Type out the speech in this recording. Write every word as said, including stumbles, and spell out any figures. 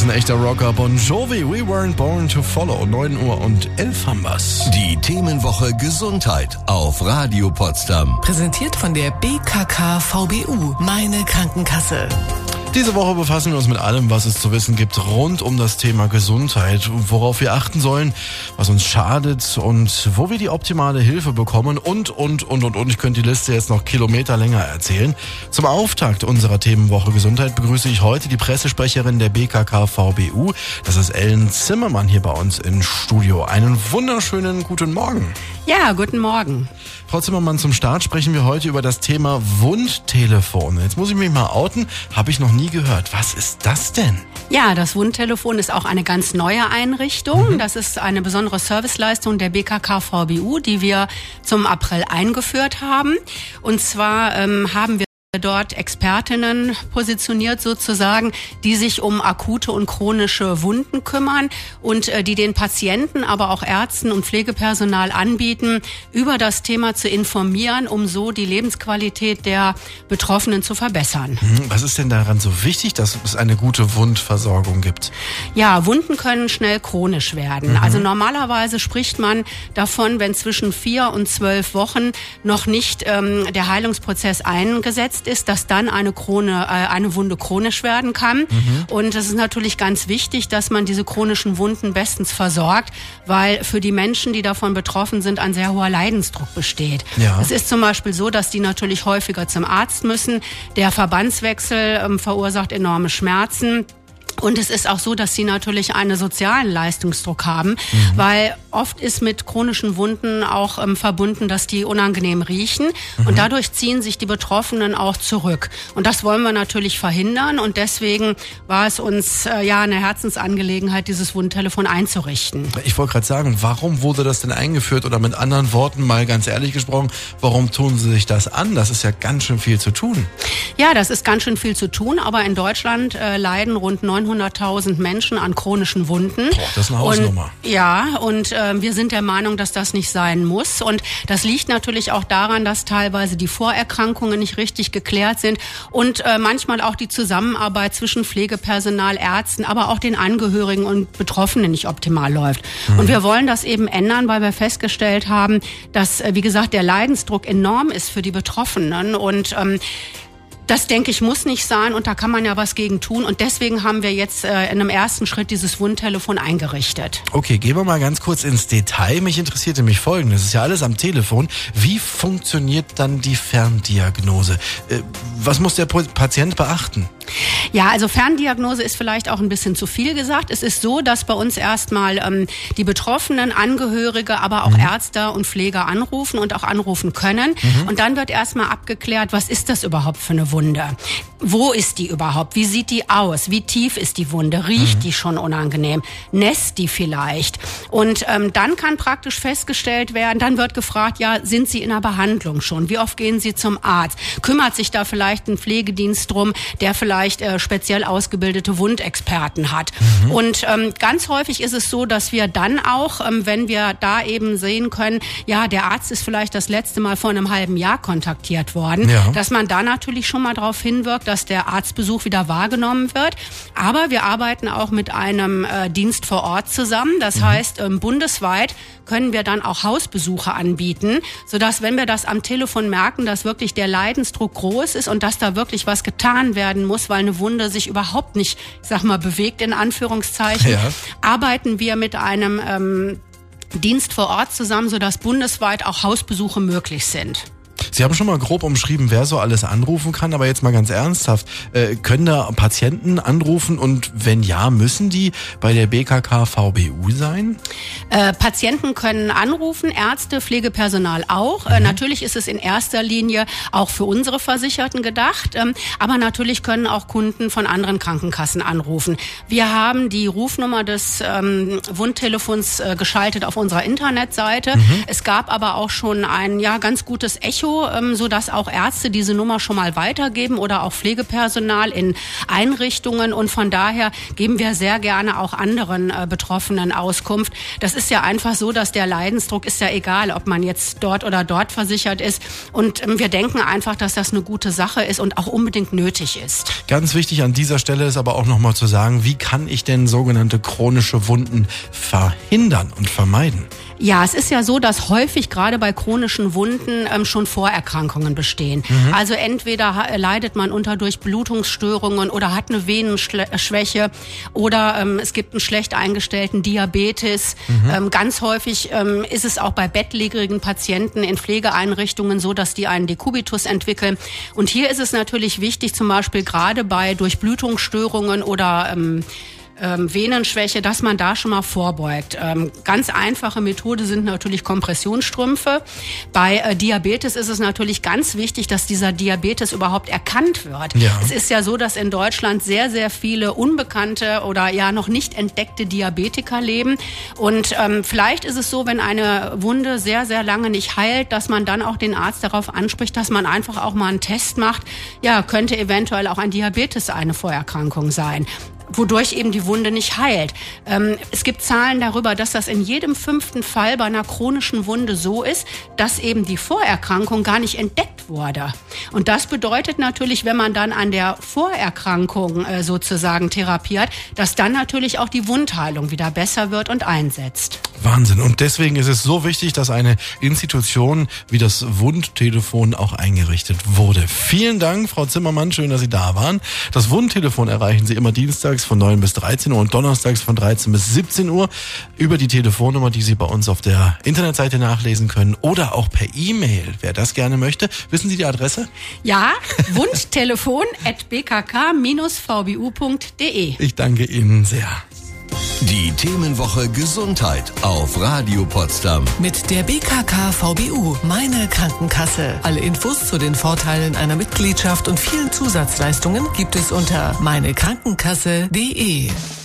ist ein echter Rocker. Bon Jovi, We Weren't Born to Follow. neun Uhr und elf haben wir's. Die Themenwoche Gesundheit auf Radio Potsdam. Präsentiert von der B K K V B U, meine Krankenkasse. Diese Woche befassen wir uns mit allem, was es zu wissen gibt rund um das Thema Gesundheit, worauf wir achten sollen, was uns schadet und wo wir die optimale Hilfe bekommen und, und, und, und, und. Ich könnte die Liste jetzt noch Kilometer länger erzählen. Zum Auftakt unserer Themenwoche Gesundheit begrüße ich heute die Pressesprecherin der B K K V B U. Das ist Ellen Zimmermann hier bei uns im Studio. Einen wunderschönen guten Morgen. Ja, guten Morgen. Frau Zimmermann, zum Start sprechen wir heute über das Thema Wundtelefon. Jetzt muss ich mich mal outen, habe ich noch nie gehört. Was ist das denn? Ja, das Wundtelefon ist auch eine ganz neue Einrichtung. Mhm. Das ist eine besondere Serviceleistung der B K K V B U, die wir zum April eingeführt haben. Und zwar ähm, haben wir dort Expertinnen positioniert sozusagen, die sich um akute und chronische Wunden kümmern und äh, die den Patienten, aber auch Ärzten und Pflegepersonal anbieten, über das Thema zu informieren, um so die Lebensqualität der Betroffenen zu verbessern. Was ist denn daran so wichtig, dass es eine gute Wundversorgung gibt? Ja, Wunden können schnell chronisch werden. Mhm. Also normalerweise spricht man davon, wenn zwischen vier und zwölf Wochen noch nicht ähm, der Heilungsprozess eingesetzt ist, dass dann eine Krone, äh, eine Wunde chronisch werden kann. Mhm. Und es ist natürlich ganz wichtig, dass man diese chronischen Wunden bestens versorgt, weil für die Menschen, die davon betroffen sind, ein sehr hoher Leidensdruck besteht. Ja. Es ist zum Beispiel so, dass die natürlich häufiger zum Arzt müssen. Der Verbandswechsel ähm, verursacht enorme Schmerzen. Und es ist auch so, dass sie natürlich einen sozialen Leistungsdruck haben, mhm. weil oft ist mit chronischen Wunden auch ähm, verbunden, dass die unangenehm riechen. Mhm. Und dadurch ziehen sich die Betroffenen auch zurück. Und das wollen wir natürlich verhindern. Und deswegen war es uns äh, ja eine Herzensangelegenheit, dieses Wundtelefon einzurichten. Ich wollte gerade sagen, warum wurde das denn eingeführt? Oder mit anderen Worten, mal ganz ehrlich gesprochen, warum tun Sie sich das an? Das ist ja ganz schön viel zu tun. Ja, das ist ganz schön viel zu tun. Aber in Deutschland äh, leiden rund neunhunderttausend Menschen an chronischen Wunden. Boah, das ist eine Hausnummer. Und, ja, und äh, wir sind der Meinung, dass das nicht sein muss. Und das liegt natürlich auch daran, dass teilweise die Vorerkrankungen nicht richtig geklärt sind und äh, manchmal auch die Zusammenarbeit zwischen Pflegepersonal, Ärzten, aber auch den Angehörigen und Betroffenen nicht optimal läuft. Mhm. Und wir wollen das eben ändern, weil wir festgestellt haben, dass, äh, wie gesagt, der Leidensdruck enorm ist für die Betroffenen und ähm, das, denke ich, muss nicht sein und da kann man ja was gegen tun. Und deswegen haben wir jetzt äh, in einem ersten Schritt dieses Wundtelefon eingerichtet. Okay, gehen wir mal ganz kurz ins Detail. Mich interessiert nämlich Folgendes. Das ist ja alles am Telefon. Wie funktioniert dann die Ferndiagnose? Äh, was muss der Patient beachten? Ja, also Ferndiagnose ist vielleicht auch ein bisschen zu viel gesagt. Es ist so, dass bei uns erstmal ähm, die Betroffenen, Angehörige, aber auch mhm. Ärzte und Pfleger anrufen und auch anrufen können. Mhm. Und dann wird erstmal abgeklärt, was ist das überhaupt für eine Wunde? Wo ist die überhaupt? Wie sieht die aus? Wie tief ist die Wunde? Riecht mhm. die schon unangenehm? Nässt die vielleicht? Und ähm, dann kann praktisch festgestellt werden, dann wird gefragt, ja, sind Sie in der Behandlung schon? Wie oft gehen Sie zum Arzt? Kümmert sich da vielleicht ein Pflegedienst drum, der vielleicht äh, speziell ausgebildete Wundexperten hat? Mhm. Und ähm, ganz häufig ist es so, dass wir dann auch, ähm, wenn wir da eben sehen können, ja, der Arzt ist vielleicht das letzte Mal vor einem halben Jahr kontaktiert worden, ja. dass man da natürlich schon mal darauf hinwirkt, dass der Arztbesuch wieder wahrgenommen wird. Aber wir arbeiten auch mit einem äh, Dienst vor Ort zusammen. Das mhm. heißt, ähm, bundesweit können wir dann auch Hausbesuche anbieten, sodass, wenn wir das am Telefon merken, dass wirklich der Leidensdruck groß ist und dass da wirklich was getan werden muss, weil eine Wunde sich überhaupt nicht, ich sag mal, bewegt, in Anführungszeichen, ja. arbeiten wir mit einem ähm, Dienst vor Ort zusammen, sodass bundesweit auch Hausbesuche möglich sind. Sie haben schon mal grob umschrieben, wer so alles anrufen kann, aber jetzt mal ganz ernsthaft, äh, können da Patienten anrufen und wenn ja, müssen die bei der B K K V B U sein? Äh, Patienten können anrufen, Ärzte, Pflegepersonal auch. Mhm. Äh, natürlich ist es in erster Linie auch für unsere Versicherten gedacht, ähm, aber natürlich können auch Kunden von anderen Krankenkassen anrufen. Wir haben die Rufnummer des ähm, Wundtelefons äh, geschaltet auf unserer Internetseite. Mhm. Es gab aber auch schon ein ja ganz gutes Echo so, ähm, so dass auch Ärzte diese Nummer schon mal weitergeben oder auch Pflegepersonal in Einrichtungen. Und von daher geben wir sehr gerne auch anderen äh, Betroffenen Auskunft. Das ist ja einfach so, dass der Leidensdruck ist ja egal, ob man jetzt dort oder dort versichert ist. Und ähm, wir denken einfach, dass das eine gute Sache ist und auch unbedingt nötig ist. Ganz wichtig an dieser Stelle ist aber auch nochmal zu sagen, wie kann ich denn sogenannte chronische Wunden verhindern und vermeiden? Ja, es ist ja so, dass häufig gerade bei chronischen Wunden ähm, schon Vorerkrankungen bestehen. Mhm. Also entweder ha- leidet man unter Durchblutungsstörungen oder hat eine Venenschwäche oder ähm, es gibt einen schlecht eingestellten Diabetes. Mhm. Ähm, ganz häufig ähm, ist es auch bei bettlägerigen Patienten in Pflegeeinrichtungen so, dass die einen Dekubitus entwickeln. Und hier ist es natürlich wichtig, zum Beispiel gerade bei Durchblutungsstörungen oder ähm, Ähm, Venenschwäche, dass man da schon mal vorbeugt. Ähm, ganz einfache Methode sind natürlich Kompressionsstrümpfe. Bei äh, Diabetes ist es natürlich ganz wichtig, dass dieser Diabetes überhaupt erkannt wird. Ja. Es ist ja so, dass in Deutschland sehr, sehr viele unbekannte oder ja noch nicht entdeckte Diabetiker leben. Und ähm, vielleicht ist es so, wenn eine Wunde sehr, sehr lange nicht heilt, dass man dann auch den Arzt darauf anspricht, dass man einfach auch mal einen Test macht. Ja, könnte eventuell auch ein Diabetes eine Vorerkrankung sein, wodurch eben die Wunde nicht heilt. Ähm, es gibt Zahlen darüber, dass das in jedem fünften Fall bei einer chronischen Wunde so ist, dass eben die Vorerkrankung gar nicht entdeckt wurde. Und das bedeutet natürlich, wenn man dann an der Vorerkrankung äh, sozusagen therapiert, dass dann natürlich auch die Wundheilung wieder besser wird und einsetzt. Wahnsinn. Und deswegen ist es so wichtig, dass eine Institution wie das Wundtelefon auch eingerichtet wurde. Vielen Dank, Frau Zimmermann. Schön, dass Sie da waren. Das Wundtelefon erreichen Sie immer dienstags von neun bis dreizehn Uhr und donnerstags von dreizehn bis siebzehn Uhr über die Telefonnummer, die Sie bei uns auf der Internetseite nachlesen können oder auch per E-Mail, wer das gerne möchte. Wissen Sie die Adresse? Ja, wundtelefon at b k k Bindestrich v b u punkt d e. Ich danke Ihnen sehr. Die Themenwoche Gesundheit auf Radio Potsdam. Mit der B K K V B U, meine Krankenkasse. Alle Infos zu den Vorteilen einer Mitgliedschaft und vielen Zusatzleistungen gibt es unter meine krankenkasse punkt d e.